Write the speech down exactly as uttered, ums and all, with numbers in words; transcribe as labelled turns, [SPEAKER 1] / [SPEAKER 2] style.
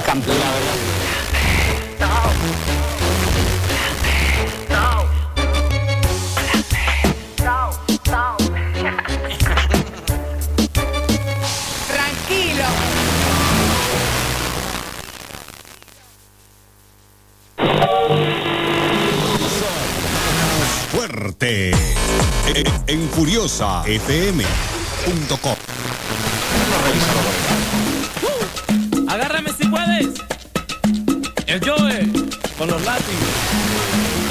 [SPEAKER 1] campeón, la verdad.
[SPEAKER 2] Tranquilo.
[SPEAKER 3] Fuerte en, en Furiosa F M punto com.
[SPEAKER 4] Agárrame si puedes. El Joe con los látigos.